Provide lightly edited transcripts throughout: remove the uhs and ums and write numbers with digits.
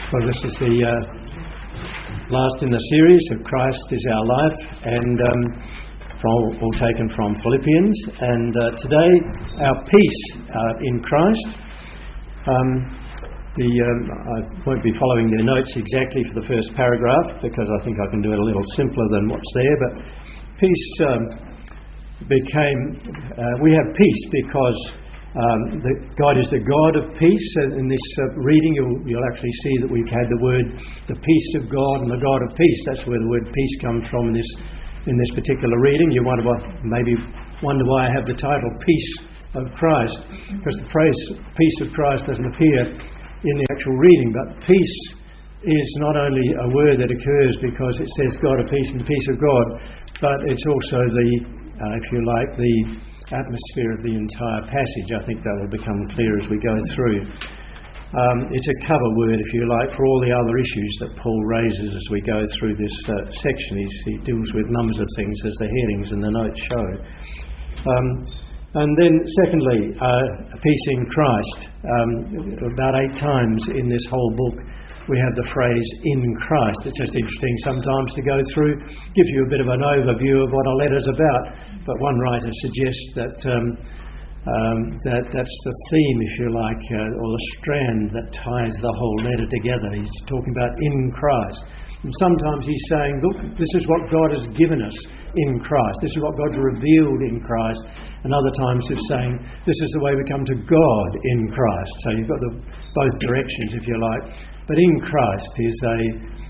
Well, this is the last in the series of Christ is Our Life, and all taken from Philippians. And today, our peace in Christ. I won't be following the notes exactly for the first paragraph because I think I can do it a little simpler than what's there. But peace we have peace because God is the God of peace. In this reading, you'll actually see that we've had the peace of God and the God of peace. That's where the word peace comes from in this particular reading. You maybe wonder why I have the title Peace of Christ, because the phrase peace of Christ doesn't appear in the actual reading. But peace is not only a word that occurs because it says God of peace and the peace of God, but it's also the atmosphere of the entire passage. I think that will become clear as we go through. It's a cover word, if you like, for all the other issues that Paul raises as we go through this section. He deals with numbers of things as the headings and the notes show. And then secondly, peace in Christ. About 8 times in this whole book we have the phrase in Christ. It's just interesting sometimes to go through, give you a bit of an overview of what a letter's about. But one writer suggests that that's the theme, if you like, or the strand that ties the whole letter together. He's talking about in Christ. And sometimes he's saying, look, this is what God has given us in Christ. This is what God's revealed in Christ. And other times he's saying, this is the way we come to God in Christ. So you've got both directions, if you like. But in Christ is a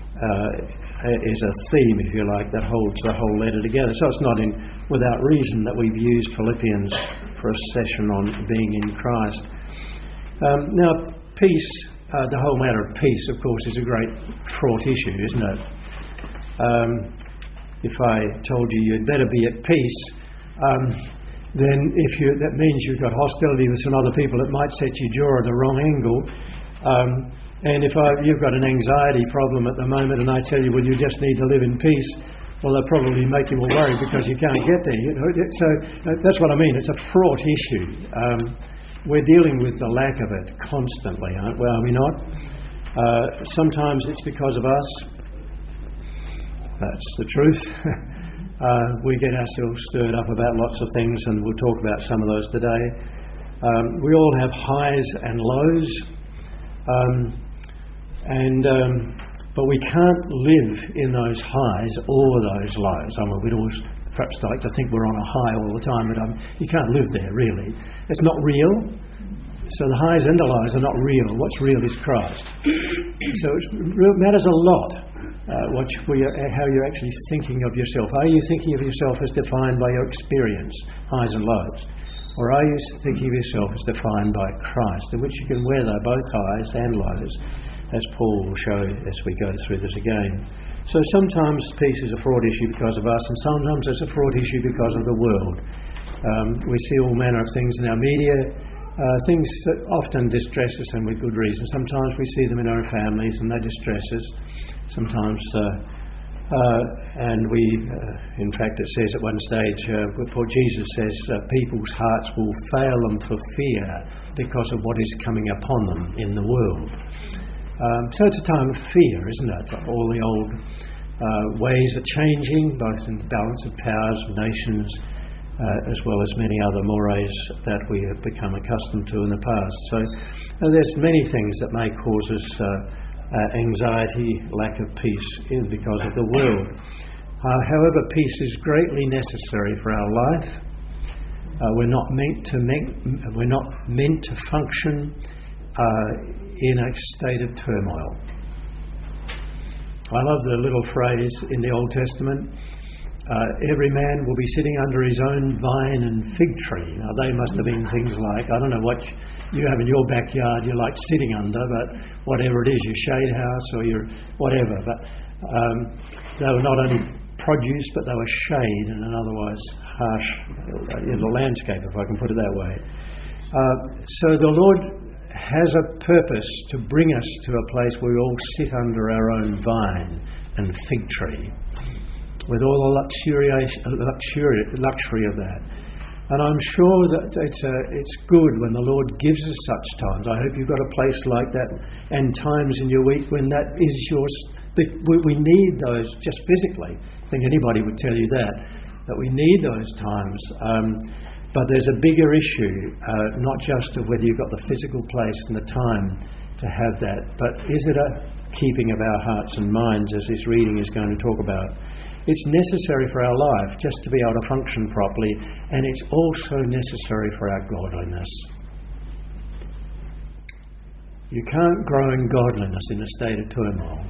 theme, if you like, that holds the whole letter together. So it's not without reason that we've used Philippians for a session on being in Christ. Now, peace, the whole matter of peace, of course, is a great fraught issue, isn't it? If I told you you'd better be at peace, then that means you've got hostility with some other people, it might set your jaw at the wrong angle. And if you've got an anxiety problem at the moment and I tell you, well, you just need to live in peace, well, they'll probably make you all worried because you can't get there. So that's what I mean. It's a fraught issue. We're dealing with the lack of it constantly, are we not? Sometimes it's because of us. That's the truth. We get ourselves stirred up about lots of things, and we'll talk about some of those today. We all have highs and lows. But we can't live in those highs or those lows. I mean, we'd always perhaps like to think we're on a high all the time, but you can't live there, really. It's not real. So the highs and the lows are not real. What's real is Christ. So it matters a lot how you're actually thinking of yourself. Are you thinking of yourself as defined by your experience, highs and lows? Or are you thinking of yourself as defined by Christ, in which you can weather both highs and lows, as Paul will show as we go through this again. So sometimes peace is a fraught issue because of us, and sometimes it's a fraught issue because of the world. We see all manner of things in our media, things that often distress us, and with good reason. Sometimes we see them in our families and they distress us. Sometimes in fact, it says at one stage, Jesus says, people's hearts will fail them for fear because of what is coming upon them in the world. So it's a time of fear, isn't it? All the old ways are changing, both in the balance of powers of nations, as well as many other mores that we have become accustomed to in the past. So there's many things that may cause us anxiety, lack of peace because of the world. However, peace is greatly necessary for our life. We're not meant to function in a state of turmoil. I love the little phrase in the Old Testament, every man will be sitting under his own vine and fig tree. Now they must have been things like, I don't know what you have in your backyard you like sitting under, but whatever it is, your shade house or your whatever. But they were not only produce, but they were shade in an otherwise harsh landscape, if I can put it that way. So the Lord has a purpose to bring us to a place where we all sit under our own vine and fig tree, with all the luxury of that. And I'm sure that it's good when the Lord gives us such times. I hope you've got a place like that and times in your week when that is yours. We need those just physically. I think anybody would tell you that we need those times. But there's a bigger issue, not just of whether you've got the physical place and the time to have that, but is it a keeping of our hearts and minds, as this reading is going to talk about. It's necessary for our life just to be able to function properly, and it's also necessary for our godliness. You can't grow in godliness in a state of turmoil.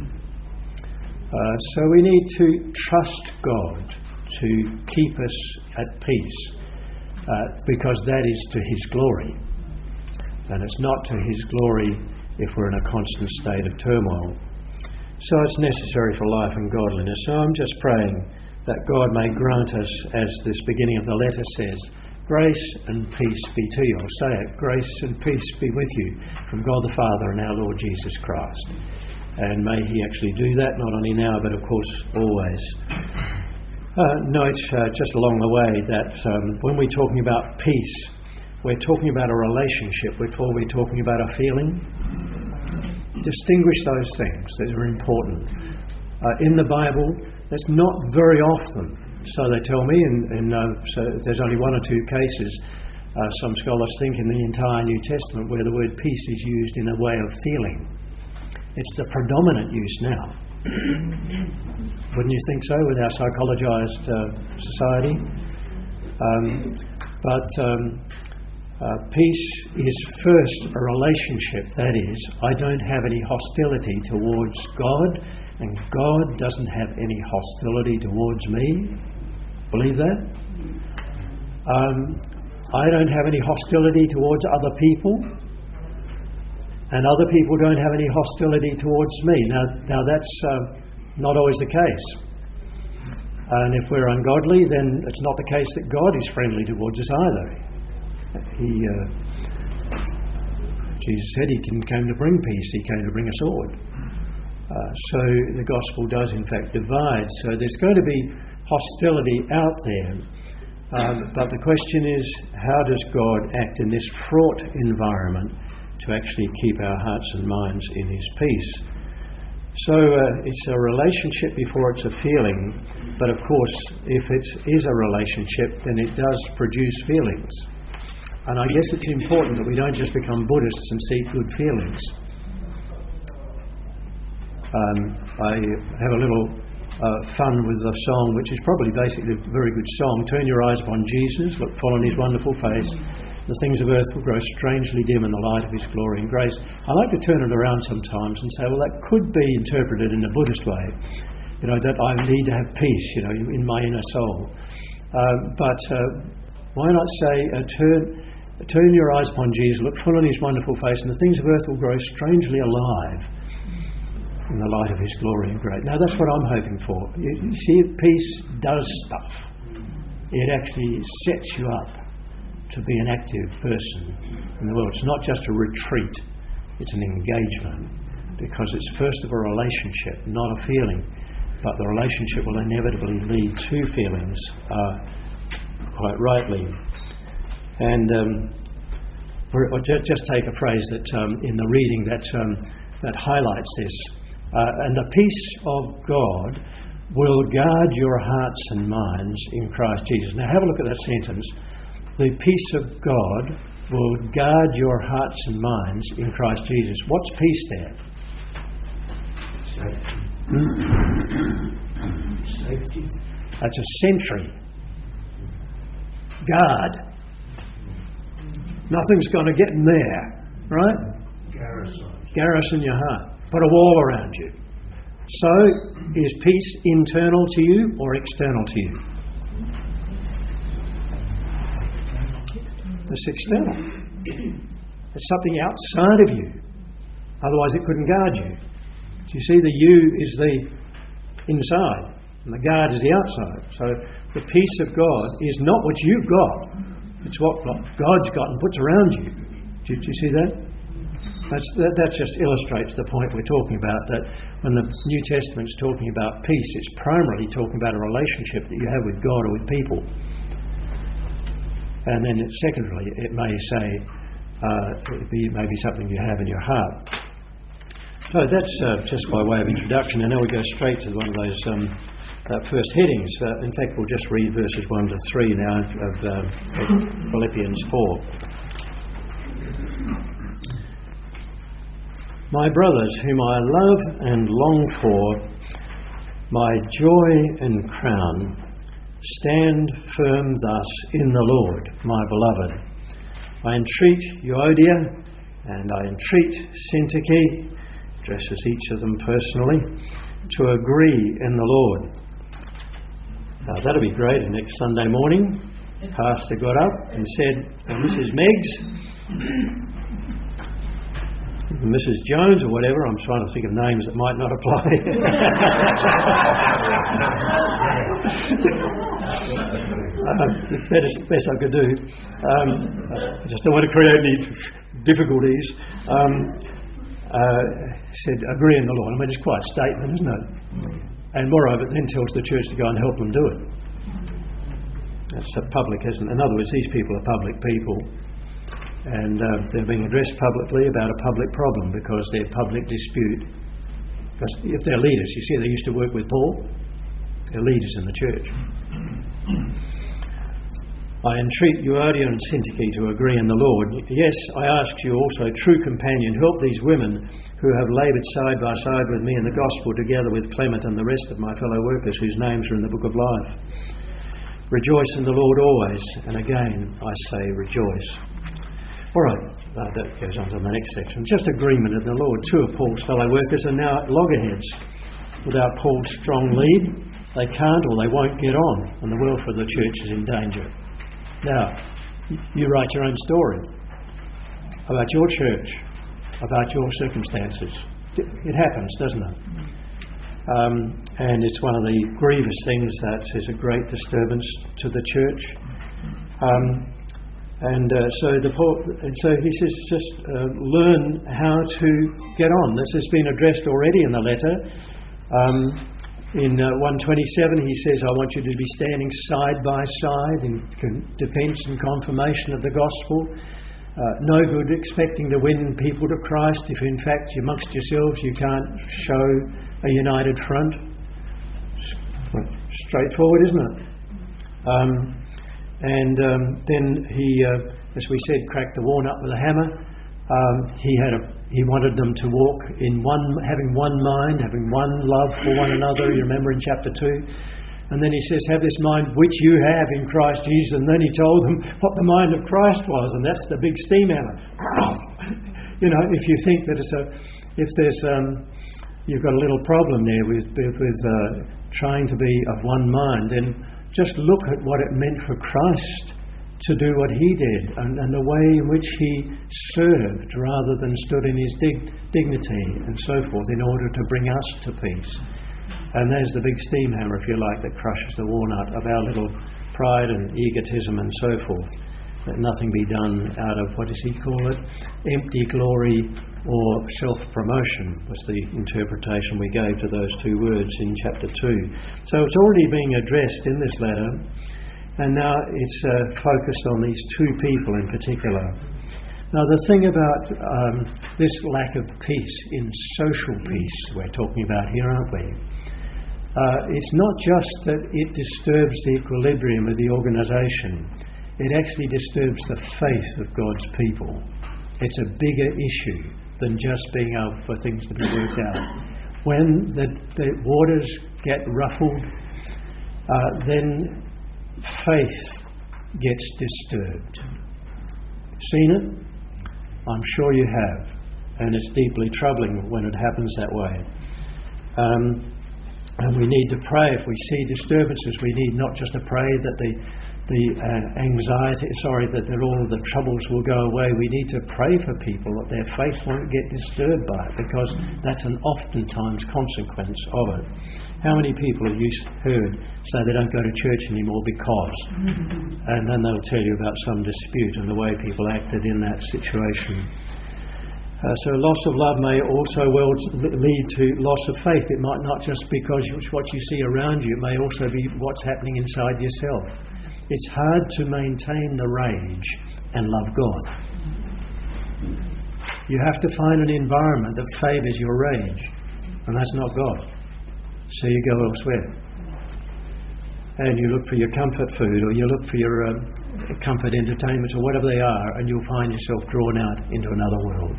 So we need to trust God to keep us at peace, because that is to His glory. And it's not to His glory if we're in a constant state of turmoil. So it's necessary for life and godliness. So I'm just praying that God may grant us, as this beginning of the letter says, grace and peace be to you. I'll say it, grace and peace be with you from God the Father and our Lord Jesus Christ. And may He actually do that, not only now, but of course always. Note just along the way that when we're talking about peace, we're talking about a relationship before we're talking about a feeling. Distinguish those things that are important. In the Bible, that's not very often, so they tell me, and so there's only one or two cases, some scholars think, in the entire New Testament where the word peace is used in a way of feeling. It's the predominant use now. Wouldn't you think so with our psychologized society? Peace is first a relationship. That is, I don't have any hostility towards God, and God doesn't have any hostility towards me. Believe that? I don't have any hostility towards other people, and other people don't have any hostility towards me. Now that's not always the case. And if we're ungodly, then it's not the case that God is friendly towards us either. Jesus said He came to bring peace. He came to bring a sword. So the gospel does in fact divide. So there's going to be hostility out there. But the question is, how does God act in this fraught environment to actually keep our hearts and minds in His peace? So it's a relationship before it's a feeling. But of course, if it is a relationship, then it does produce feelings. And I guess it's important that we don't just become Buddhists and seek good feelings. I have a little fun with the song, which is probably basically a very good song. Turn your eyes upon Jesus, look full on His wonderful face. The things of earth will grow strangely dim in the light of His glory and grace. I like to turn it around sometimes and say, well, that could be interpreted in a Buddhist way. That I need to have peace, in my inner soul. But why not say, turn your eyes upon Jesus, look full on His wonderful face, and the things of earth will grow strangely alive in the light of His glory and grace. Now that's what I'm hoping for. You see, peace does stuff. It actually sets you up to be an active person in the world. It's not just a retreat, it's an engagement, because it's first of a relationship, not a feeling. But the relationship will inevitably lead to feelings, quite rightly. And just take a phrase that in the reading that highlights this. And the peace of God will guard your hearts and minds in Christ Jesus. Now have a look at that sentence. The peace of God will guard your hearts and minds in Christ Jesus. What's peace there? Safety. That's a sentry. Guard. Nothing's going to get in there, right? Garrison your heart. Put a wall around you. So, is peace internal to you or external to you? It's external. It's something outside of you. Otherwise it couldn't guard you. So you see, the you is the inside and the guard is the outside. So the peace of God is not what you've got. It's what God's got and puts around you. Do you see that? That just illustrates the point we're talking about, that when the New Testament's talking about peace, it's primarily talking about a relationship that you have with God or with people. And then secondarily, it may say, it may be something you have in your heart. So that's just by way of introduction, and now we go straight to one of those first headings. In fact, we'll just read verses 1 to 3 now of Philippians 4. My brothers, whom I love and long for, my joy and crown, stand firm thus in the Lord, my beloved. I entreat Euodia and I entreat Syntyche, addresses each of them personally, to agree in the Lord. Now that'll be great. And next Sunday morning, Pastor got up and said, Mrs. Meggs, Mrs. Jones or whatever, I'm trying to think of names that might not apply. Best I could do. I just don't want to create any difficulties. Said, agree in the Lord. I mean, it's quite a statement, isn't it? And moreover, it then tells the church to go and help them do it. That's a public, isn't it? In other words, these people are public people. And they're being addressed publicly about a public problem because they're public dispute. Because if they're leaders, you see, they used to work with Paul. They're leaders in the church. I entreat Euodia and Syntyche to agree in the Lord. Yes, I ask you also, true companion, help these women who have laboured side by side with me in the gospel, together with Clement and the rest of my fellow workers whose names are in the book of life. Rejoice in the Lord always, and again I say rejoice. All right, that goes on to the next section. Just agreement in the Lord. Two of Paul's fellow workers are now at loggerheads. Without Paul's strong lead, they can't or they won't get on, and the welfare of the church is in danger. Now, you write your own story about your church, about your circumstances. It happens, doesn't it? And it's one of the grievous things that is a great disturbance to the church. So he says, just learn how to get on. This has been addressed already in the letter. In 127 he says, I want you to be standing side by side in defence and confirmation of the gospel. No good expecting to win people to Christ if in fact amongst yourselves you can't show a united front. Straightforward, isn't it? Then he, as we said, cracked the walnut with a hammer. He wanted them to walk in having one mind, having one love for one another. You remember in chapter 2. And then he says, have this mind which you have in Christ Jesus. And then he told them what the mind of Christ was, and that's the big steam hammer. You know, if you think that you've got a little problem there with trying to be of one mind, then just look at what it meant for Christ to do what he did, and the way in which he served rather than stood in his dignity and so forth in order to bring us to peace. And there's the big steam hammer, if you like, that crushes the walnut of our little pride and egotism and so forth. That nothing be done out of, what does he call it? Empty glory or self-promotion was the interpretation we gave to those two words in chapter 2. So it's already being addressed in this letter, and now it's focused on these two people in particular. Now the thing about this lack of peace, in social peace we're talking about here, aren't we? It's not just that it disturbs the equilibrium of the organisation, it actually disturbs the faith of God's people. It's a bigger issue than just being able for things to be worked out. When the waters get ruffled, then faith gets disturbed. Seen it? I'm sure you have. And it's deeply troubling when it happens that way. And we need to pray. If we see disturbances, we need not just to pray that that all of the troubles will go away. We need to pray for people that their faith won't get disturbed by it, because that's an oftentimes consequence of it. How many people have you heard say they don't go to church anymore because? And then they'll tell you about some dispute and the way people acted in that situation. So loss of love may also well lead to loss of faith. It might not just because what you see around you, it may also be what's happening inside yourself. It's hard to maintain the rage and love God. You have to find an environment that favours your rage, and that's not God. So you go elsewhere. And you look for your comfort food, or you look for your comfort entertainments, or whatever they are, and you'll find yourself drawn out into another world.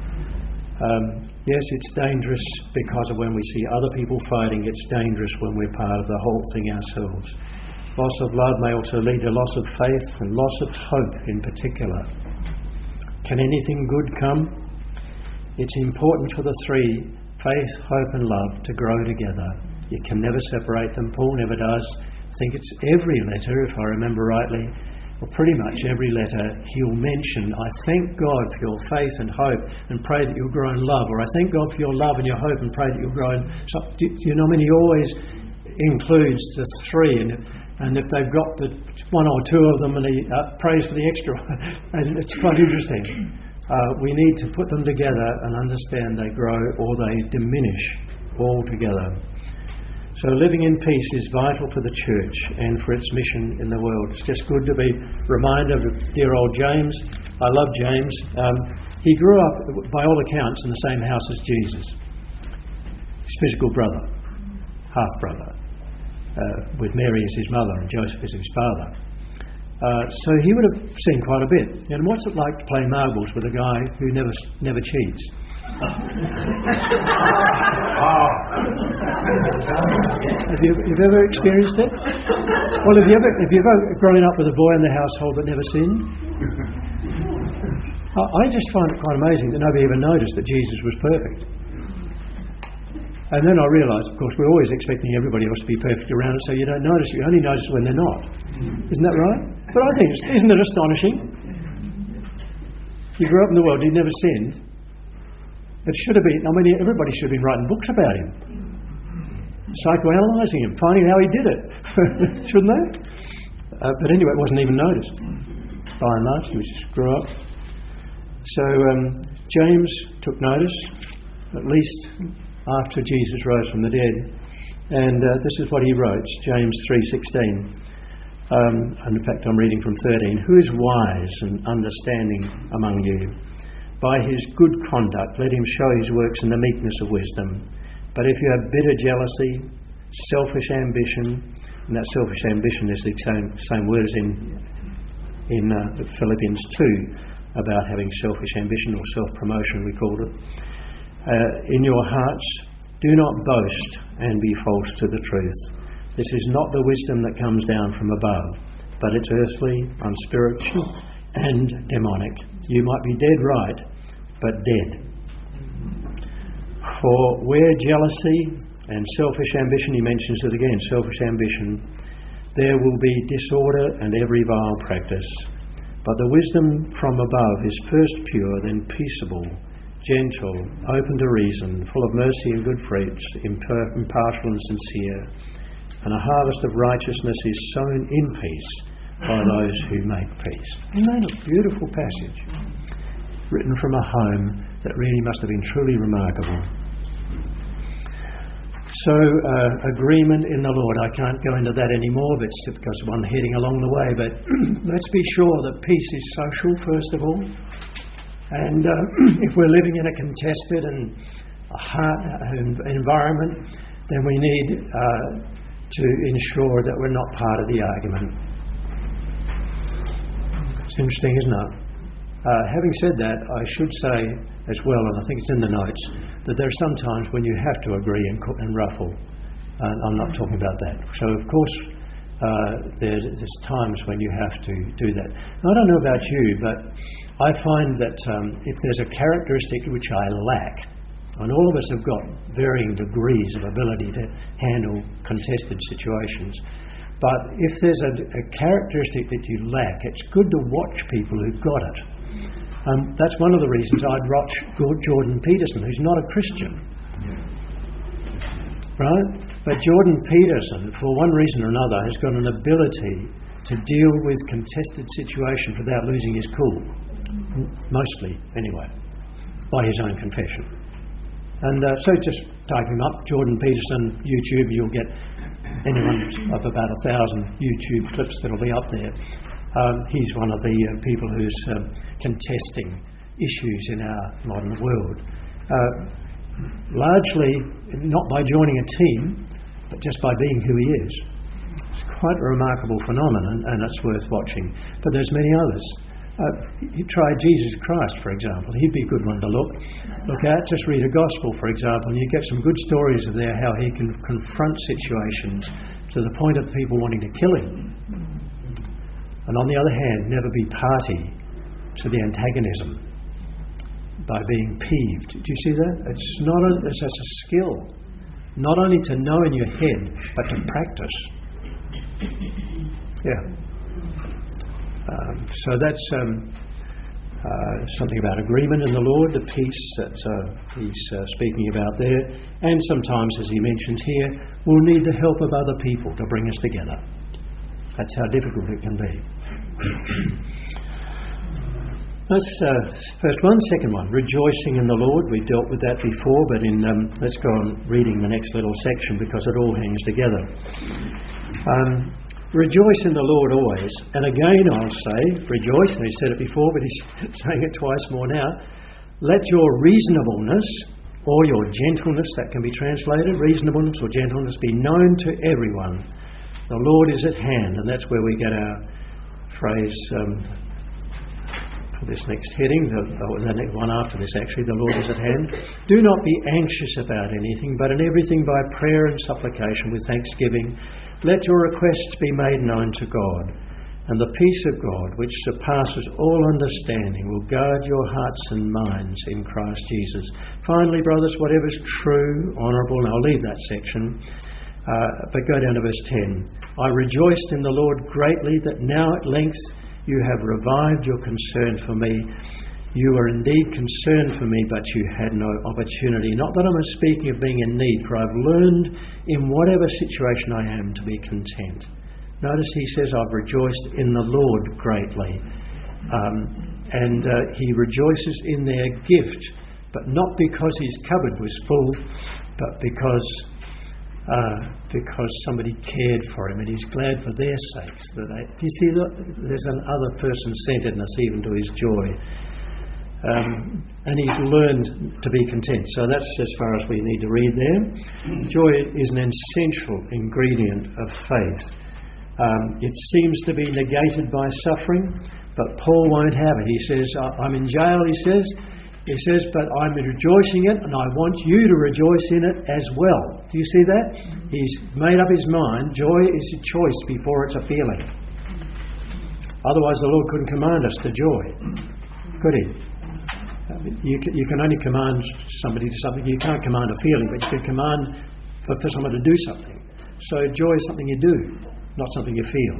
Yes, it's dangerous because of when we see other people fighting. It's dangerous when we're part of the whole thing ourselves. Loss of love may also lead to loss of faith and loss of hope in particular. Can anything good come? It's important for the three, faith, hope and love, to grow together. You can never separate them. Paul never does. I think it's every letter, if I remember rightly, or pretty much every letter, he'll mention, I thank God for your faith and hope and pray that you'll grow in love, or I thank God for your love and your hope and pray that you'll grow in... So, you know, I mean, he always includes the three, and if they've got the one or two of them, and he prays for the extra one. And it's quite interesting. We need to put them together and understand they grow or they diminish all together. So living in peace is vital for the church and for its mission in the world. It's just good to be reminded of dear old James. I love James. He grew up, by all accounts, in the same house as Jesus. His physical brother, half-brother, with Mary as his mother and Joseph as his father. So he would have seen quite a bit. And what's it like to play marbles with a guy who never cheats? Have you ever experienced it? Well, have you ever grown up with a boy in the household that never sinned? I just find it quite amazing that nobody ever noticed that Jesus was perfect. And then I realised, of course, we're always expecting everybody else to be perfect around it, so you don't notice. You only notice when they're not. Isn't that right? But I think, isn't it astonishing? You grew up in the world, you never sinned. It should have been, I mean, everybody should have been writing books about him. Psychoanalysing him, finding how he did it. Shouldn't they? But anyway, it wasn't even noticed. By and large, he just grew up. So James took notice, at least after Jesus rose from the dead. And this is what he wrote, James 3:16. And in fact, I'm reading from 13. Who is wise and understanding among you? By his good conduct, let him show his works in the meekness of wisdom. But if you have bitter jealousy, selfish ambition, and that selfish ambition is the same word as in Philippians 2, about having selfish ambition or self-promotion, we called it. In your hearts, do not boast and be false to the truth. This is not the wisdom that comes down from above, but it's earthly, unspiritual, and demonic. You might be dead right, but dead. For where jealousy and selfish ambition, he mentions it again, selfish ambition, there will be disorder and every vile practice. But the wisdom from above is first pure, then peaceable, gentle, open to reason, full of mercy and good fruits, impartial and sincere. And a harvest of righteousness is sown in peace by those who make peace. Isn't that a beautiful passage? Written from a home that really must have been truly remarkable. So, agreement in the Lord. I can't go into that anymore, but it's because one heading along the way. But let's be sure that peace is social, first of all. And if we're living in a contested and environment, then we need to ensure that we're not part of the argument. It's interesting, isn't it? Having said that, I should say as well, and I think it's in the notes, that there are some times when you have to agree and ruffle. I'm not talking about that. So, of course, there's times when you have to do that. I don't know about you, but I find that if there's a characteristic which I lack, and all of us have got varying degrees of ability to handle contested situations, but if there's a characteristic that you lack, it's good to watch people who've got it. That's one of the reasons I'd watch Jordan Peterson, who's not a Christian. Right? But Jordan Peterson, for one reason or another, has got an ability to deal with contested situations without losing his cool. Mostly, anyway, by his own confession. And so just type him up, Jordan Peterson, YouTube, you'll get anyone of about 1,000 YouTube clips that'll be up there. He's one of the people who's contesting issues in our modern world. Largely not by joining a team, but just by being who he is. It's quite a remarkable phenomenon, and it's worth watching. But there's many others. You try Jesus Christ, for example. He'd be a good one to look at. Just read a gospel, for example, and you get some good stories of there how he can confront situations to the point of people wanting to kill him. And on the other hand, never be party to the antagonism by being peeved. Do you see that? It's a skill. Not only to know in your head, but to practice. Yeah. So that's something about agreement in the Lord, the peace that he's speaking about there. And sometimes, as he mentions here, we'll need the help of other people to bring us together. That's how difficult it can be. That's first one. Second one, rejoicing in the Lord. We dealt with that before, but let's go on reading the next little section because it all hangs together. Rejoice in the Lord always. And again I'll say, rejoice, and he said it before, but he's saying it twice more now. Let your reasonableness, or your gentleness, that can be translated, reasonableness or gentleness, be known to everyone. The Lord is at hand, and that's where we get our phrase for this next heading, the next one after this actually, the Lord is at hand. Do not be anxious about anything, but in everything by prayer and supplication with thanksgiving, let your requests be made known to God. And the peace of God, which surpasses all understanding, will guard your hearts and minds in Christ Jesus. Finally, brothers, whatever is true, honourable, and I'll leave that section, but go down to verse 10. I rejoiced in the Lord greatly that now at length you have revived your concern for me. You were indeed concerned for me, but you had no opportunity. Not that I'm speaking of being in need, for I've learned in whatever situation I am to be content. Notice he says, I've rejoiced in the Lord greatly. And he rejoices in their gift, but not because his cupboard was full, but because somebody cared for him, and he's glad for their sakes. You see, there's an other person-centeredness even to his joy. And he's learned to be content. So that's as far as we need to read there. Joy is an essential ingredient of faith. It seems to be negated by suffering, but Paul won't have it. He says, I'm in jail, he says, but I'm rejoicing in it, and I want you to rejoice in it as well. Do you see that? He's made up his mind. Joy is a choice before it's a feeling. Otherwise the Lord couldn't command us to joy, could he? You can only command somebody to something. You can't command a feeling, but you can command for someone to do something. So joy is something you do, not something you feel.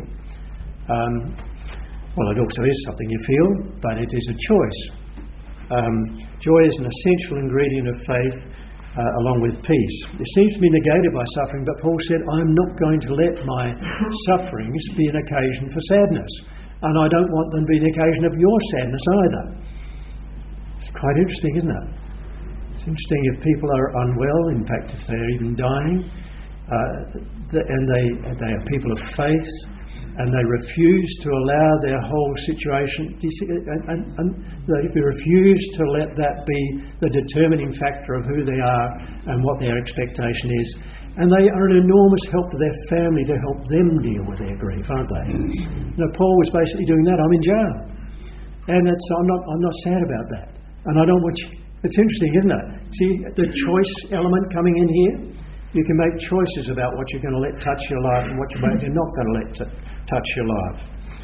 Well, it also is something you feel, but it is a choice. Joy is an essential ingredient of faith, along with peace. It seems to be negated by suffering, but Paul said, I'm not going to let my sufferings be an occasion for sadness, and I don't want them to be an occasion of your sadness either. It's quite interesting, isn't it? It's interesting if people are unwell, in fact if they're even dying, and they are people of faith, and they refuse to allow their whole situation, do you see, and they refuse to let that be the determining factor of who they are and what their expectation is. And they are an enormous help to their family to help them deal with their grief, aren't they? Paul was basically doing that. I'm in jail, and I'm not sad about that. And I don't want you. It's interesting, isn't it? See the choice element coming in here. You can make choices about what you're going to let touch your life and what you're not going to let touch your life.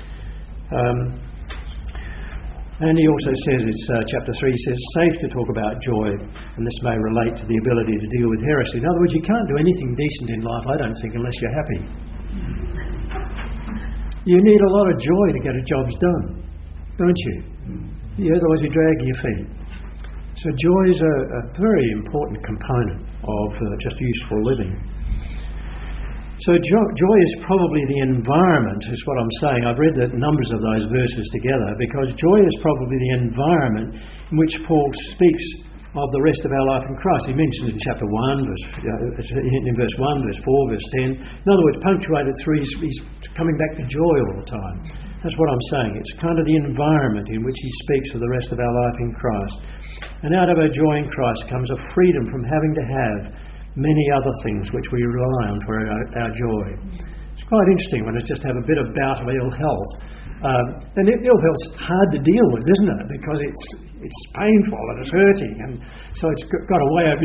And he also says, it's chapter 3, he says, safe to talk about joy, and this may relate to the ability to deal with heresy. In other words, you can't do anything decent in life, I don't think, unless you're happy. You need a lot of joy to get a jobs done, don't you? Otherwise you're dragging your feet. So joy is a very important component of just useful living. So joy is probably the environment, is what I'm saying. I've read the numbers of those verses together because joy is probably the environment in which Paul speaks of the rest of our life in Christ. He mentions it in chapter 1, in verse 1, verse 4, verse 10. In other words, punctuated through, he's coming back to joy all the time. That's what I'm saying. It's kind of the environment in which he speaks of the rest of our life in Christ. And out of our joy in Christ comes a freedom from having to have many other things which we rely on for our joy. It's quite interesting when it's just have a bit of bout of ill health. And ill health's hard to deal with, isn't it? Because it's painful and it's hurting, and so it's got a way of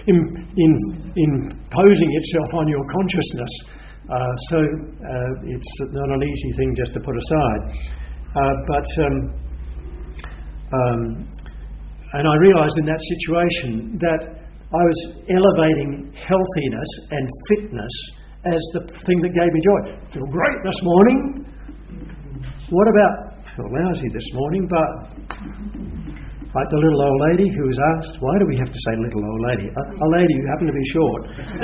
imposing itself on your consciousness. So it's not an easy thing just to put aside. And I realised in that situation that I was elevating healthiness and fitness as the thing that gave me joy. I feel great this morning. What about, I feel lousy this morning, but like the little old lady who was asked, why do we have to say little old lady? A lady who happened to be short.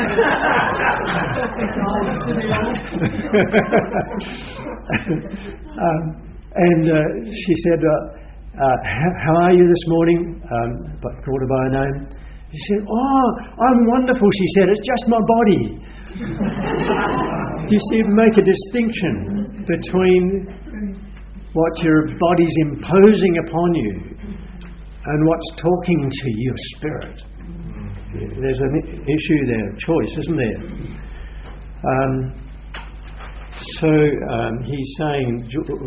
And she said, how are you this morning? But called her by her name. She said, oh, I'm wonderful, she said, it's just my body. You see, make a distinction between what your body's imposing upon you and what's talking to your spirit. There's an issue there, choice, isn't there? He's saying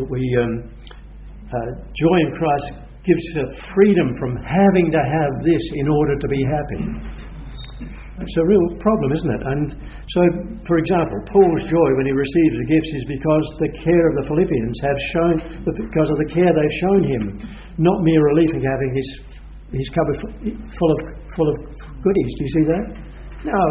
joy in Christ gives us freedom from having to have this in order to be happy. It's a real problem, isn't it? And so, for example, Paul's joy when he receives the gifts is because the care of the Philippians because of the care they've shown him, not mere relief in having his cupboard full of goodies. Do you see that? Now,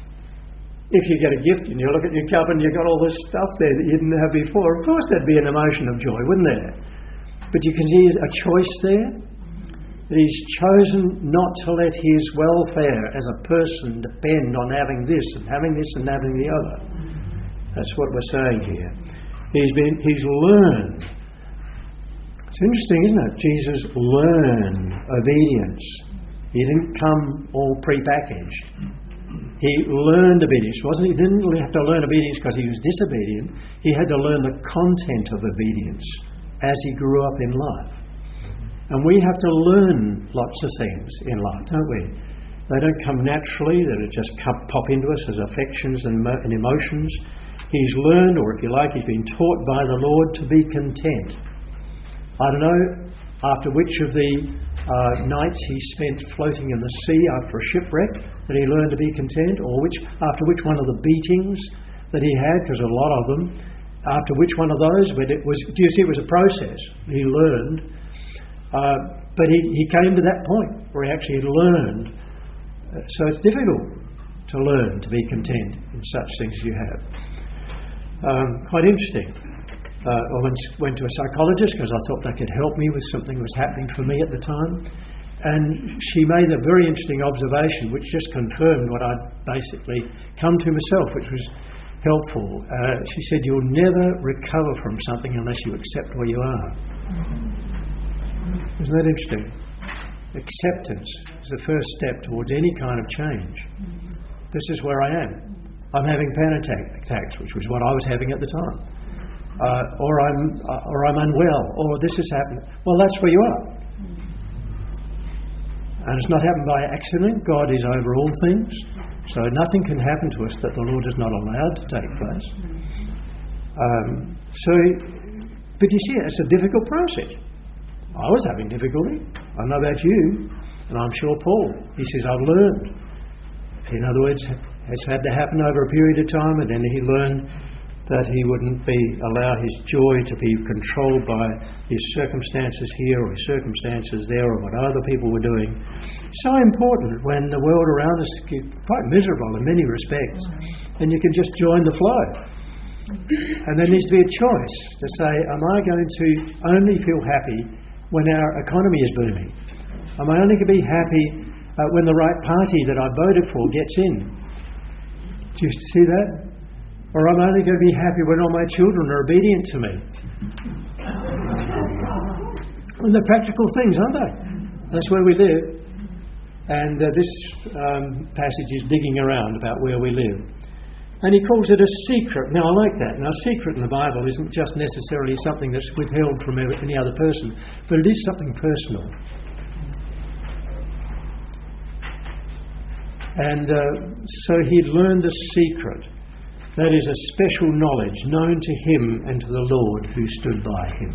if you get a gift and you look at your cupboard and you've got all this stuff there that you didn't have before, of course there'd be an emotion of joy, wouldn't there? But you can see a choice there. That he's chosen not to let his welfare as a person depend on having this and having this and having the other. That's what we're saying here. He's learned. It's interesting, isn't it? Jesus learned obedience. He didn't come all pre-packaged. He learned obedience. He didn't have to learn obedience because he was disobedient. He had to learn the content of obedience as he grew up in life. And we have to learn lots of things in life, don't we? They don't come naturally, they just pop into us as affections and emotions. He's learned, or if you like, he's been taught by the Lord to be content. I don't know after which of the nights he spent floating in the sea after a shipwreck that he learned to be content, or after which one of the beatings that he had, because a lot of them, after which one of those, but it was, do you see, it was a process. He learned. But he came to that point where he actually learned. So it's difficult to learn to be content in such things as you have. Quite interesting. I went to a psychologist because I thought they could help me with something that was happening for me at the time. And she made a very interesting observation which just confirmed what I'd basically come to myself, which was helpful. She said, you'll never recover from something unless you accept where you are. Isn't that interesting? Acceptance is the first step towards any kind of change. This is where I am. I'm having panic attacks, which was what I was having at the time. Or I'm unwell, or this has happened. Well, that's where you are. And it's not happened by accident. God is over all things. So nothing can happen to us that the Lord has not allowed to take place. But you see, it's a difficult process. I was having difficulty. I don't know about you, and I'm sure Paul. He says, I've learned. In other words, it's had to happen over a period of time, and then he learned that he wouldn't allow his joy to be controlled by his circumstances here or his circumstances there or what other people were doing. So important when the world around us is quite miserable in many respects, and you can just join the flow. And there needs to be a choice to say, am I going to only feel happy when our economy is booming? Am I only going to be happy when the right party that I voted for gets in? Do you see that? Or am I only going to be happy when all my children are obedient to me? And they're practical things, aren't they? That's where we live. And this passage is digging around about where we live. And he calls it a secret. Now, I like that. Now, a secret in the Bible isn't just necessarily something that's withheld from any other person, but it is something personal. And so he'd learned a secret. That is a special knowledge known to him and to the Lord who stood by him.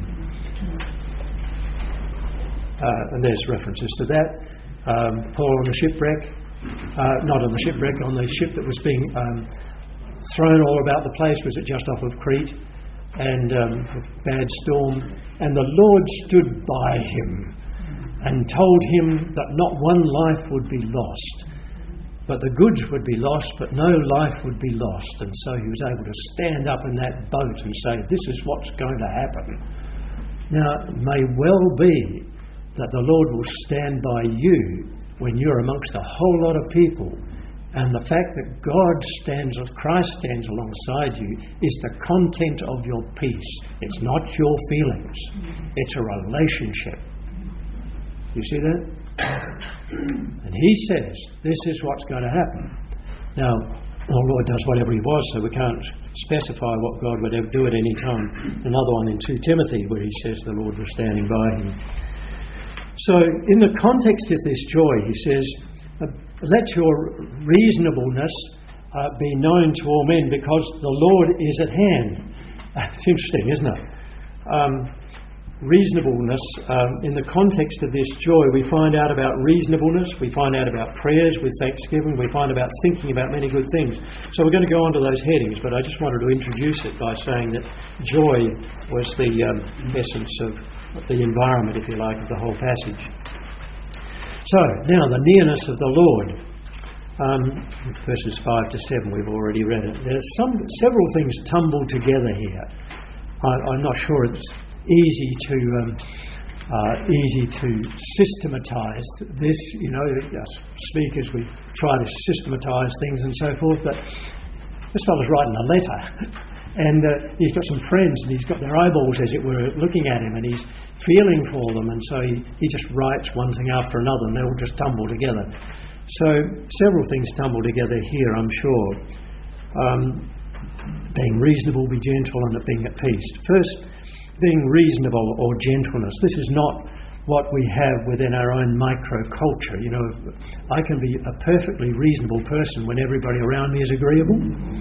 And there's references to that. Paul on the shipwreck, not on the shipwreck, on the ship that was being thrown all about the place. Was it just off of Crete? And with bad storm. And the Lord stood by him and told him that not one life would be lost, but the goods would be lost, but no life would be lost. And so he was able to stand up in that boat and say, this is what's going to happen. Now, it may well be that the Lord will stand by you when you're amongst a whole lot of people. And the fact that Christ stands alongside you is the content of your peace. It's not your feelings. It's a relationship. You see that? And he says, this is what's going to happen. Now, our Lord does whatever he was, so we can't specify what God would ever do at any time. Another one in 2 Timothy where he says the Lord was standing by him. So in the context of this joy, he says, let your reasonableness be known to all men because the Lord is at hand. It's interesting, isn't it? Reasonableness, in the context of this joy, we find out about reasonableness, we find out about prayers with thanksgiving, we find about thinking about many good things. So we're going to go on to those headings, but I just wanted to introduce it by saying that joy was the essence of the environment, if you like, of the whole passage. So, now the nearness of the Lord. Verses 5 to 7, we've already read it. There's several things tumbled together here. I'm not sure it's easy to systematise this, speak as we try to systematise things and so forth, but this fellow's writing a letter and he's got some friends and he's got their eyeballs, as it were, looking at him, and he's feeling for them, and so he just writes one thing after another and they all just tumble together. So several things tumble together here, I'm sure. Being reasonable, be gentle, and being at peace. First, being reasonable or gentleness. This is not what we have within our own microculture. I can be a perfectly reasonable person when everybody around me is agreeable.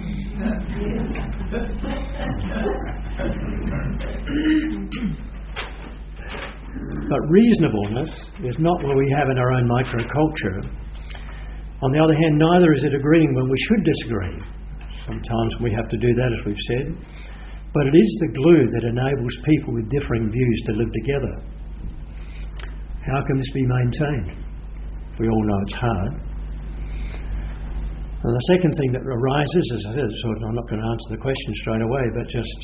But reasonableness is not what we have in our own microculture. On the other hand, neither is it agreeing when we should disagree. Sometimes we have to do that, as we've said. But it is the glue that enables people with differing views to live together. How can this be maintained? We all know it's hard. And the second thing that arises, as I said, I'm not going to answer the question straight away, but just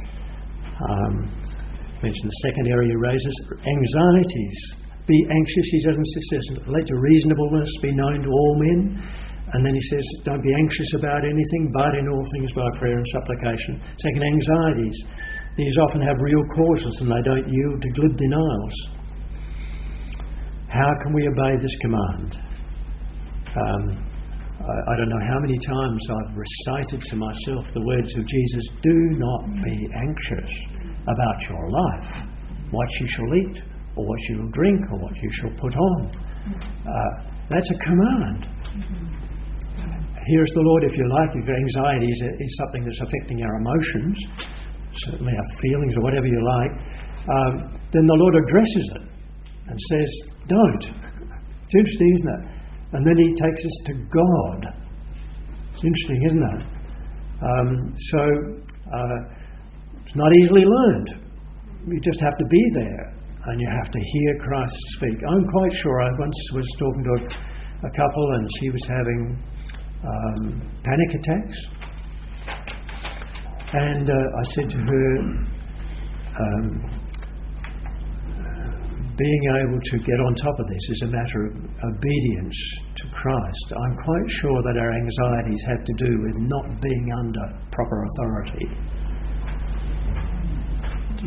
mention the second area he raises, anxieties. Be anxious, he says, let your reasonableness be known to all men. And then he says, don't be anxious about anything, but in all things by prayer and supplication. Second, anxieties. These often have real causes and they don't yield to glib denials. How can we obey this command? I don't know how many times I've recited to myself the words of Jesus, do not be anxious about your life, what you shall eat, or what you will drink, or what you shall put on. That's a command. Here's the Lord, if you like, if anxiety is something that's affecting our emotions, certainly our feelings or whatever you like, then the Lord addresses it and says, don't. It's interesting, isn't it? And then he takes us to God. It's interesting, isn't it? It's not easily learned. You just have to be there and you have to hear Christ speak. I'm quite sure, I once was talking to a couple and she was having panic attacks, and I said to her, being able to get on top of this is a matter of obedience to Christ. I'm quite sure that our anxieties have to do with not being under proper authority. Do you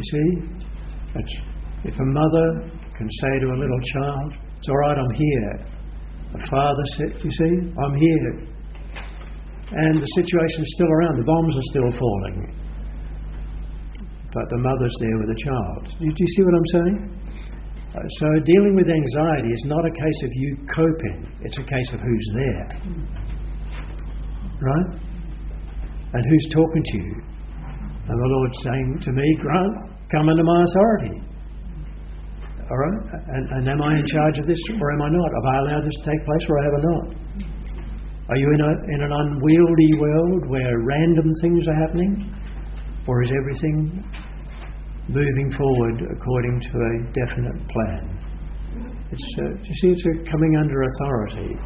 see? If a mother can say to a little child, it's all right, I'm here, The father said, you see, I'm here. And the situation's still around, the bombs are still falling. But the mother's there with the child. Do you see what I'm saying? So dealing with anxiety is not a case of you coping, it's a case of who's there. Right? And who's talking to you. And the Lord's saying to me, Grant, come under my authority. All right? And am I in charge of this or am I not? Have I allowed this to take place or have I not? Are you in an unwieldy world where random things are happening? Or is everything moving forward according to a definite plan? You see, it's a coming under authority.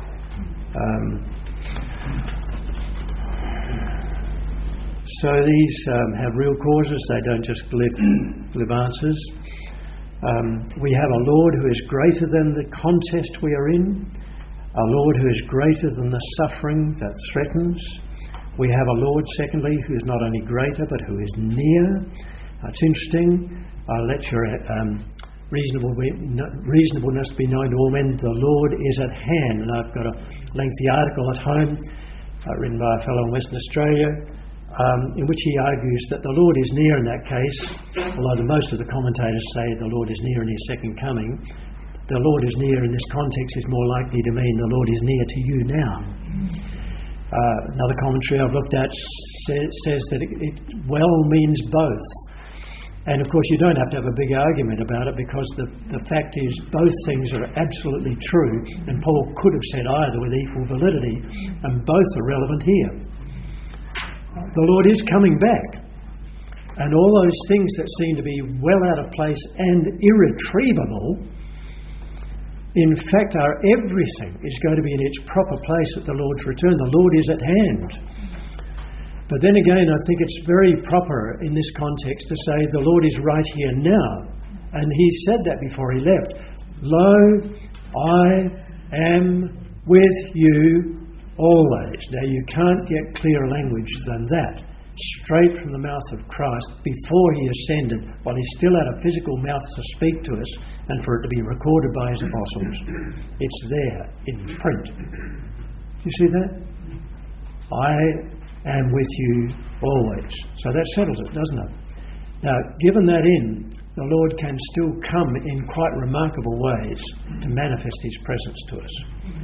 So these have real causes, they don't just glib answers. We have a Lord who is greater than the contest we are in, a Lord who is greater than the suffering that threatens. We have a Lord, secondly, who is not only greater but who is near. It's interesting. Let your reasonableness be known to all men. The Lord is at hand. And I've got a lengthy article at home written by a fellow in Western Australia in which he argues that the Lord is near in that case, although most of the commentators say the Lord is near in his second coming. The Lord is near in this context is more likely to mean the Lord is near to you now. Another commentary I've looked at says that it well means both. And of course you don't have to have a big argument about it because the fact is both things are absolutely true, and Paul could have said either with equal validity, and both are relevant here. The Lord is coming back, and all those things that seem to be well out of place and irretrievable, in fact, everything is going to be in its proper place at the Lord's return. The Lord is at hand. But then again, I think it's very proper in this context to say the Lord is right here now. And he said that before he left. Lo, I am with you always. Now, you can't get clearer language than that. Straight from the mouth of Christ before he ascended, while he still had a physical mouth to speak to us and for it to be recorded by his apostles. It's there in print. Do you see that? I am with you always. So that settles it, doesn't it? Now, given that the Lord can still come in quite remarkable ways to manifest his presence to us.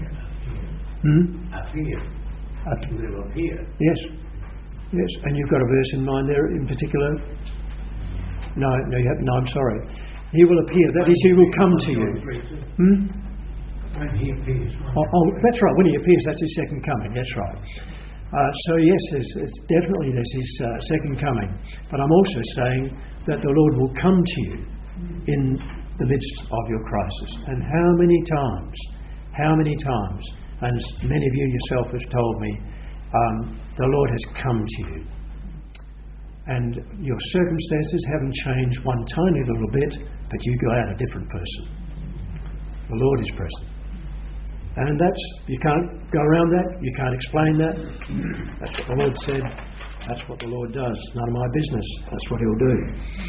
Appear. He will appear. Yes. Yes, and you've got a verse in mind there in particular? No, I'm sorry. He will appear. That is, he will come to you. When he appears. That's right. When he appears, that's his second coming. That's right. So yes, there's definitely his second coming. But I'm also saying that the Lord will come to you in the midst of your crisis. And how many times, and many of you yourself have told me, the Lord has come to you. And your circumstances haven't changed one tiny little bit, but you go out a different person. The Lord is present. And you can't go around that, you can't explain that. That's what the Lord said, that's what the Lord does. None of my business, that's what he'll do.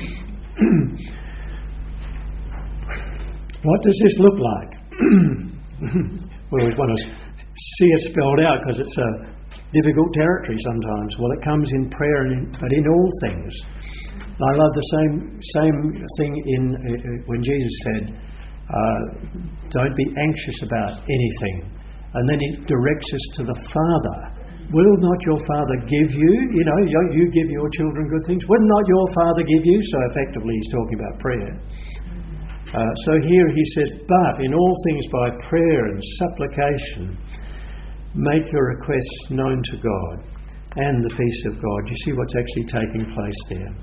What does this look like? We always want to see it spelled out because it's a difficult territory sometimes. Well, it comes in prayer, but in all things. I love the same thing when Jesus said, don't be anxious about anything. And then he directs us to the Father. Will not your Father give you, you give your children good things. Would not your Father give you? So effectively he's talking about prayer. So here he says, but in all things by prayer and supplication, make your requests known to God and the peace of God. You see what's actually taking place there.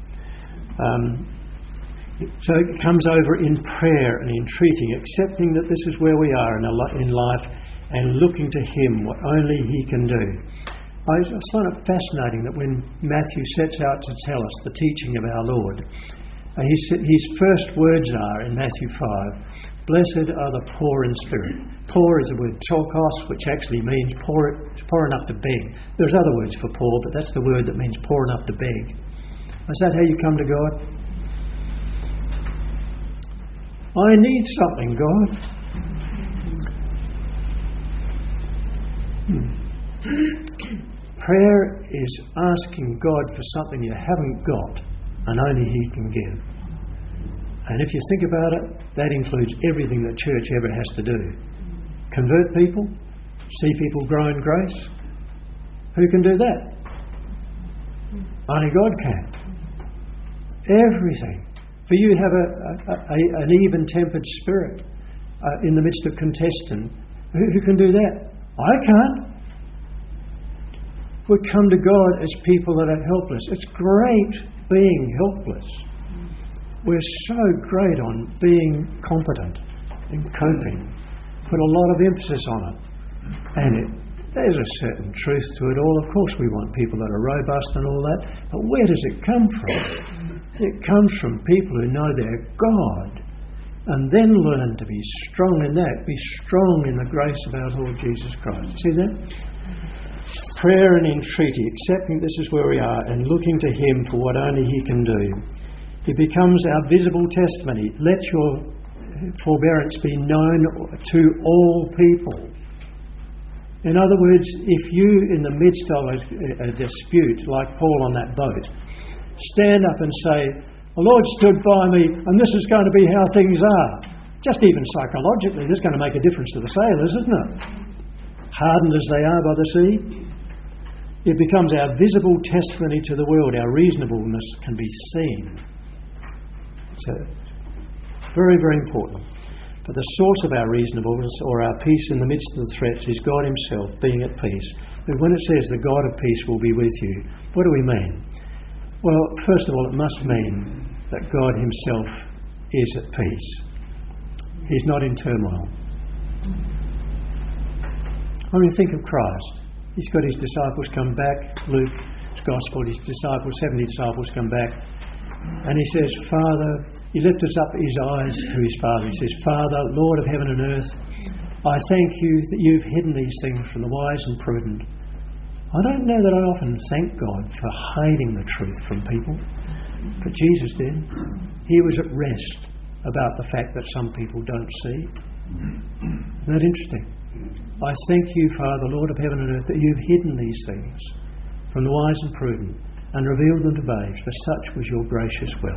So it comes over in prayer and entreating, accepting that this is where we are in life and looking to him, what only he can do. I find it fascinating that when Matthew sets out to tell us the teaching of our Lord, his first words are in Matthew 5, blessed are the poor in spirit. Poor is the word ptochos, which actually means poor enough to beg. There's other words for poor, but that's the word that means poor enough to beg. Is that how you come to God? I need something, God. Prayer is asking God for something you haven't got and only He can give. And if you think about it, that includes everything that church ever has to do. Convert people, see people grow in grace. Who can do that? Only God can. Everything. For you to have an even-tempered spirit in the midst of contestant, who can do that? I can't. We come to God as people that are helpless. It's great being helpless. We're so great on being competent and coping. Put a lot of emphasis on it. And there's a certain truth to it all. Of course we want people that are robust and all that. But where does it come from? It comes from people who know their God and then learn to be strong in that. Be strong in the grace of our Lord Jesus Christ. See that? Prayer and entreaty, accepting this is where we are and looking to Him for what only He can do. It becomes our visible testimony. Let your forbearance be known to all people. In other words, if you, in the midst of a dispute, like Paul on that boat, stand up and say, the Lord stood by me and this is going to be how things are. Just even psychologically, this is going to make a difference to the sailors, isn't it? Hardened as they are by the sea. It becomes our visible testimony to the world. Our reasonableness can be seen. So, very, very important. But the source of our reasonableness or our peace in the midst of the threats is God Himself being at peace. But when it says the God of peace will be with you, what do we mean? Well, first of all, it must mean that God Himself is at peace. He's not in turmoil. I mean, think of Christ. He's got His disciples come back. Luke's Gospel, His disciples, 70 disciples come back. And He says, Father, He lifts up His eyes to His Father. He says, Father, Lord of heaven and earth, I thank You that You've hidden these things from the wise and prudent. I don't know that I often thank God for hiding the truth from people, but Jesus did. He was at rest about the fact that some people don't see. Isn't that interesting? I thank You, Father, Lord of heaven and earth, that You've hidden these things from the wise and prudent and revealed them to babes, for such was Your gracious will.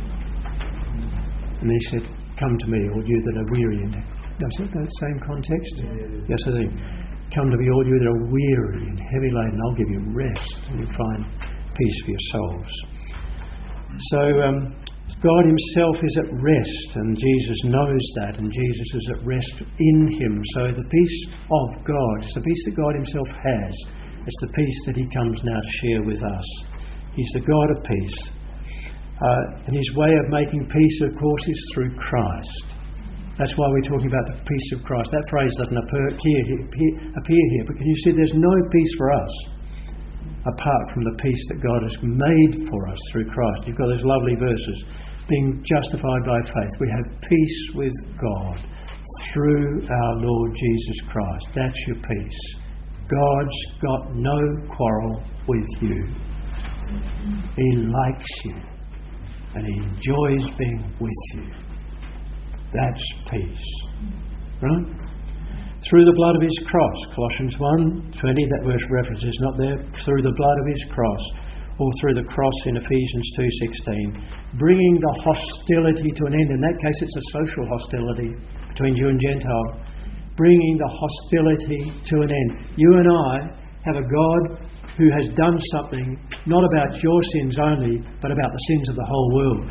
And He said, come to me, all you that are weary. And is that that same context? Yes, I think. Come to me, all you that are weary and heavy laden, I'll give you rest and you'll find peace for your souls. So God Himself is at rest, and Jesus knows that, and Jesus is at rest in Him. So the peace of God, it's the peace that God Himself has. It's the peace that He comes now to share with us. He's the God of peace. And His way of making peace, of course, is through Christ. That's why we're talking about the peace of Christ. That phrase doesn't appear here. But can you see there's no peace for us apart from the peace that God has made for us through Christ. You've got those lovely verses. Being justified by faith, we have peace with God through our Lord Jesus Christ. That's your peace. God's got no quarrel with you. He likes you. And He enjoys being with you. That's peace. Right? Through the blood of His cross. Colossians 1:20, that verse reference is not there. Through the blood of His cross. Or through the cross in Ephesians 2:16. Bringing the hostility to an end. In that case it's a social hostility between Jew and Gentile. Bringing the hostility to an end. You and I have a God who has done something not about your sins only, but about the sins of the whole world.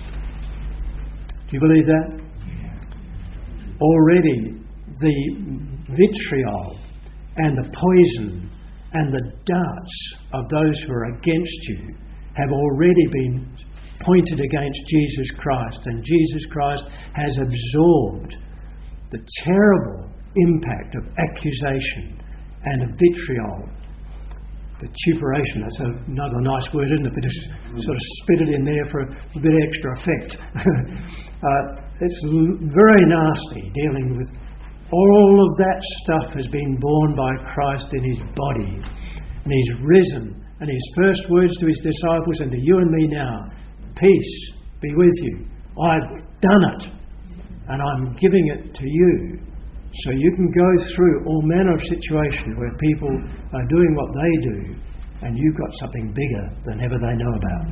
Do you believe that? Already the vitriol and the poison and the darts of those who are against you have already been pointed against Jesus Christ, and Jesus Christ has absorbed the terrible impact of accusation and of vitriol. Vituperation, that's another nice word, isn't it? But just sort of spit it in there for a bit extra effect. It's very nasty dealing with all of that stuff has been borne by Christ in His body. And He's risen. And His first words to His disciples and to you and me now, peace be with you. I've done it. And I'm giving it to you. So you can go through all manner of situations where people are doing what they do, and you've got something bigger than ever they know about.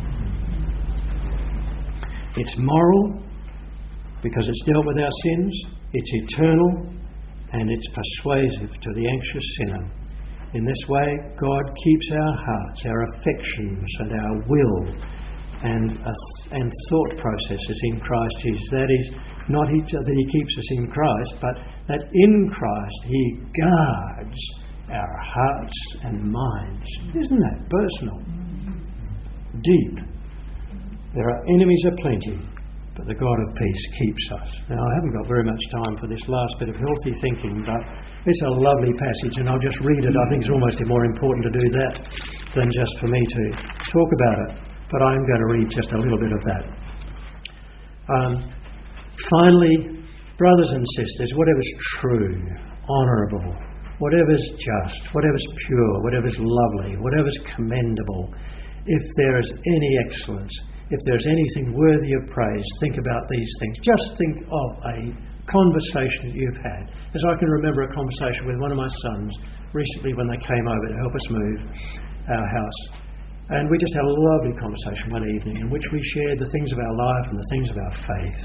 It's moral because it's dealt with our sins, it's eternal, and it's persuasive to the anxious sinner. In this way, God keeps our hearts, our affections, and our will and thought processes in Christ Jesus. That is, not that He keeps us in Christ, but that in Christ He guards our hearts and minds. Isn't that personal? Deep. There are enemies aplenty, but the God of peace keeps us. Now, I haven't got very much time for this last bit of healthy thinking, but it's a lovely passage, and I'll just read it. I think it's almost more important to do that than just for me to talk about it. But I'm going to read just a little bit of that. Finally, brothers and sisters, whatever's true, honourable, whatever's just, whatever's pure, whatever's lovely, whatever's commendable, if there is any excellence, if there's anything worthy of praise, think about these things. Just think of a conversation that you've had. As I can remember a conversation with one of my sons recently when they came over to help us move our house. And we just had a lovely conversation one evening in which we shared the things of our life and the things of our faith.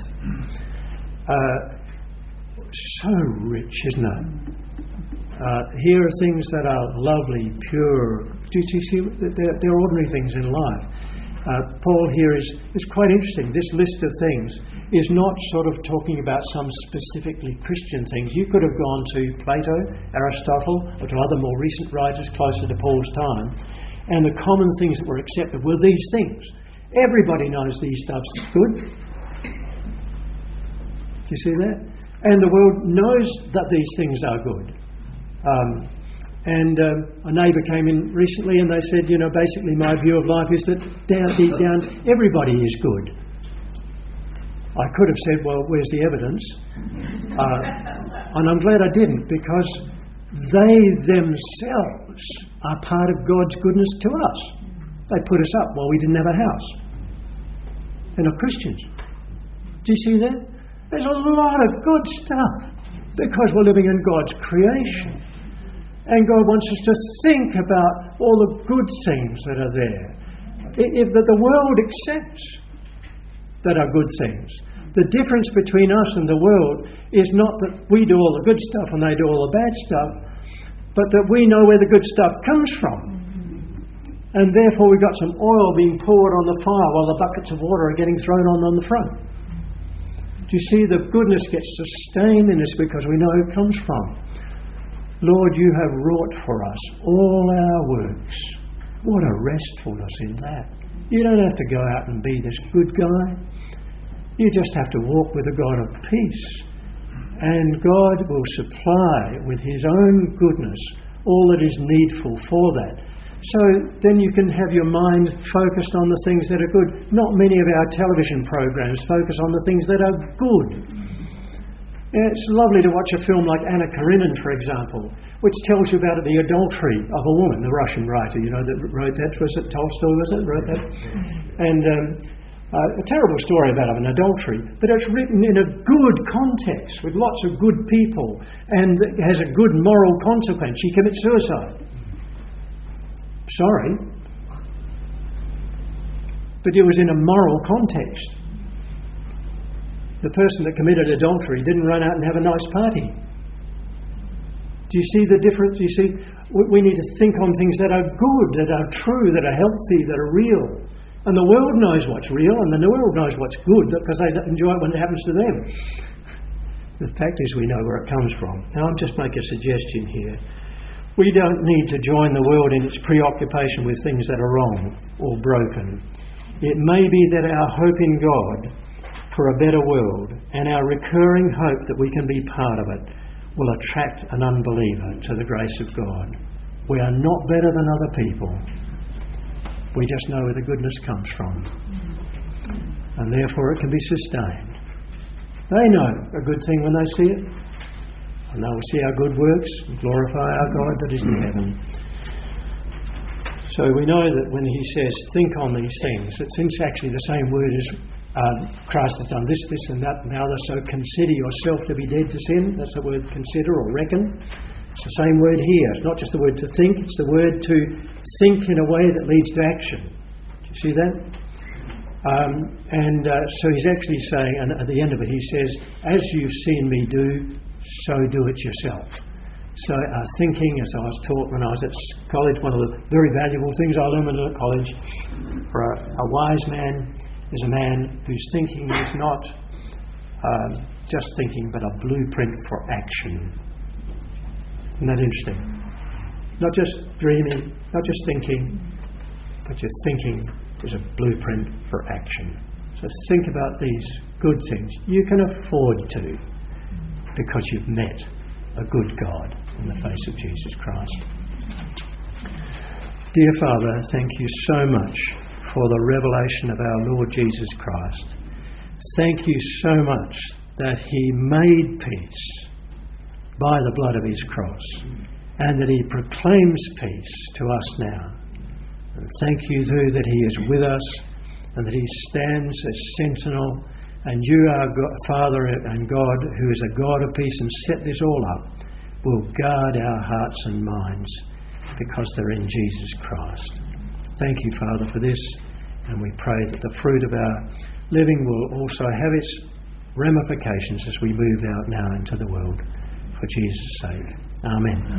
So rich, isn't it? Here are things that are lovely, pure. Do you see? They're ordinary things in life. Paul here is quite interesting. This list of things is not sort of talking about some specifically Christian things. You could have gone to Plato, Aristotle, or to other more recent writers closer to Paul's time, and the common things that were accepted were these things. Everybody knows these stuff's good. Do you see that? And the world knows that these things are good. A neighbour came in recently and they said, basically my view of life is that deep down everybody is good. I could have said, well, where's the evidence? And I'm glad I didn't, because they themselves are part of God's goodness to us. They put us up while we didn't have a house. They're not Christians. Do you see that? There's a lot of good stuff because we're living in God's creation. And God wants us to think about all the good things that are there. If the world accepts that are good things. The difference between us and the world is not that we do all the good stuff and they do all the bad stuff, but that we know where the good stuff comes from. And therefore we've got some oil being poured on the fire while the buckets of water are getting thrown on the front. Do you see, the goodness gets sustained in us because we know who it comes from. Lord, you have wrought for us all our works. What a restfulness in that. You don't have to go out and be this good guy. You just have to walk with the God of peace. And God will supply with His own goodness all that is needful for that. So then you can have your mind focused on the things that are good. Not many of our television programs focus on the things that are good. It's lovely to watch a film like Anna Karenina, for example, which tells you about the adultery of a woman, the Russian writer, that wrote that. Was it Tolstoy, wrote that? And a terrible story about an adultery, but it's written in a good context with lots of good people and it has a good moral consequence. She commits suicide. Sorry. But it was in a moral context. The person that committed adultery didn't run out and have a nice party. Do you see the difference? You see, we need to think on things that are good, that are true, that are healthy, that are real. And the world knows what's real and the world knows what's good because they enjoy it when it happens to them. The fact is we know where it comes from. Now I'll just make a suggestion here. We don't need to join the world in its preoccupation with things that are wrong or broken. It may be that our hope in God for a better world and our recurring hope that we can be part of it will attract an unbeliever to the grace of God. We are not better than other people. We just know where the goodness comes from. And therefore it can be sustained. They know a good thing when they see it. And they will see our good works and glorify our God that is in heaven. So we know that when he says, think on these things, it's actually the same word as Christ has done this, this and that and the other, so consider yourself to be dead to sin. That's the word consider or reckon. It's the same word here. It's not just the word to think, it's the word to think in a way that leads to action. Do you see that? So he's actually saying, and at the end of it he says, as you've seen me do, so do it yourself. So thinking, as I was taught when I was at college, one of the very valuable things I learned at college, for a wise man is a man whose thinking is not just thinking, but a blueprint for action. Isn't that interesting? Not just dreaming, not just thinking, but your thinking is a blueprint for action. So think about these good things. You can afford to, because you've met a good God in the face of Jesus Christ. Dear Father, thank you so much for the revelation of our Lord Jesus Christ. Thank you so much that he made peace by the blood of his cross, and that he proclaims peace to us now. And thank you too that he is with us, and that he stands as sentinel, and you, our Father and God, who is a God of peace and set this all up, will guard our hearts and minds because they're in Jesus Christ. Thank you, Father, for this, and we pray that the fruit of our living will also have its ramifications as we move out now into the world. For Jesus' sake. Amen.